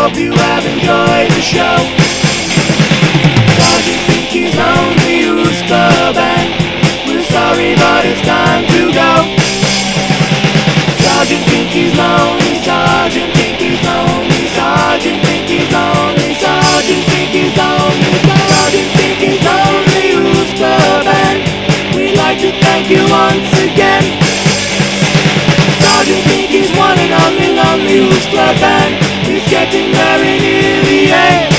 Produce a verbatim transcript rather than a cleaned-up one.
hope you have enjoyed the show. Sergeant Pinky's Lonely Roots Club, and we're sorry, but it's time to go. Sergeant Pinky's lonely, Sergeant Pinky's lonely, Sergeant Pinky's lonely, Sergeant Pinky's lonely, Sergeant Pinky's Lonely Roots Club, and we'd like to thank you once again. Sergeant Pinky's one and only Lonely Roots Club band is getting very near the end.